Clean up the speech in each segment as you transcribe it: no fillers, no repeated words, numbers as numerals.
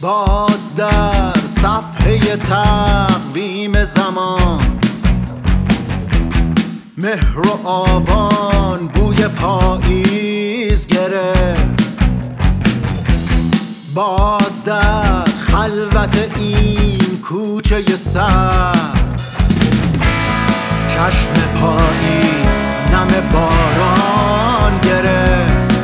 باز در صفحه تقویم زمان، مهر و آبان بوی پاییز گرفت. باز در خلوت این کوچه سرد، چشم پاییز نم باران گرفت.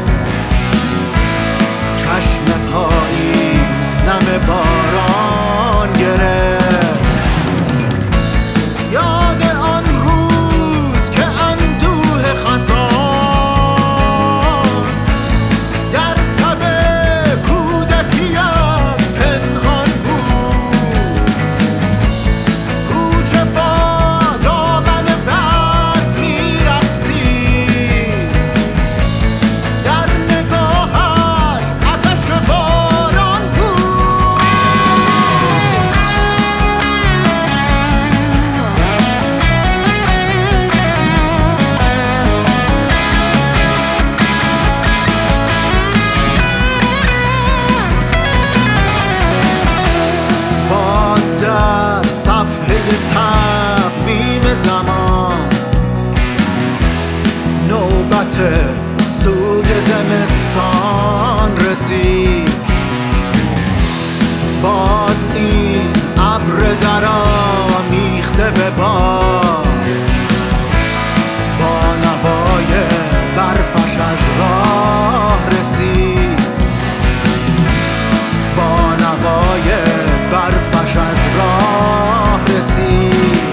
چشم پاییز نم باران گرفت. یاد آن روز که اندوه خزان در تب کودکیم پنهان بود. کوچه با دامن برگ می‌رقصید، در نگاهش آتش باران بود. باز در صفحه تقویم زمان، نوبت سوگ زمستان رسید. باز این ابر درآمیخته به باد، با نوای برفش از راه رسید. با نوای برفش از راه رسید.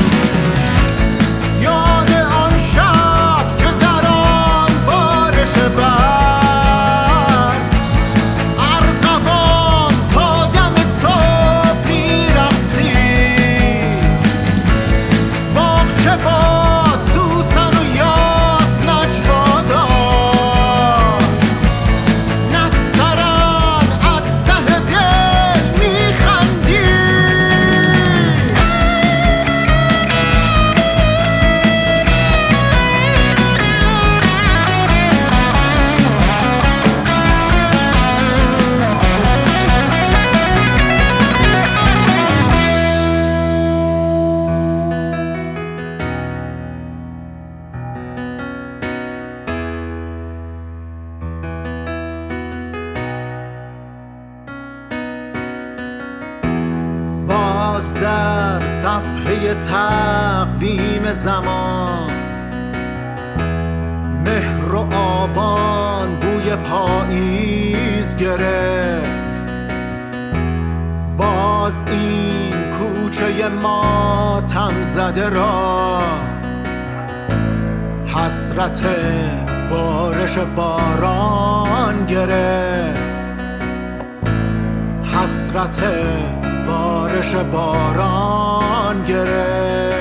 یاد آن شب که در آن بارش برف، ارغوان تا دم صبح می‌رقصید. باغچه با سوسن و یاس نجوا داشت، نسترن از ته دل می‌خندید. باز در صفحه تقویم زمان، مهر و آبان بوی پاییز گرفت. باز این کوچه ماتم زده را حسرت بارش باران گرفت. حسرت بارش باران گرفت.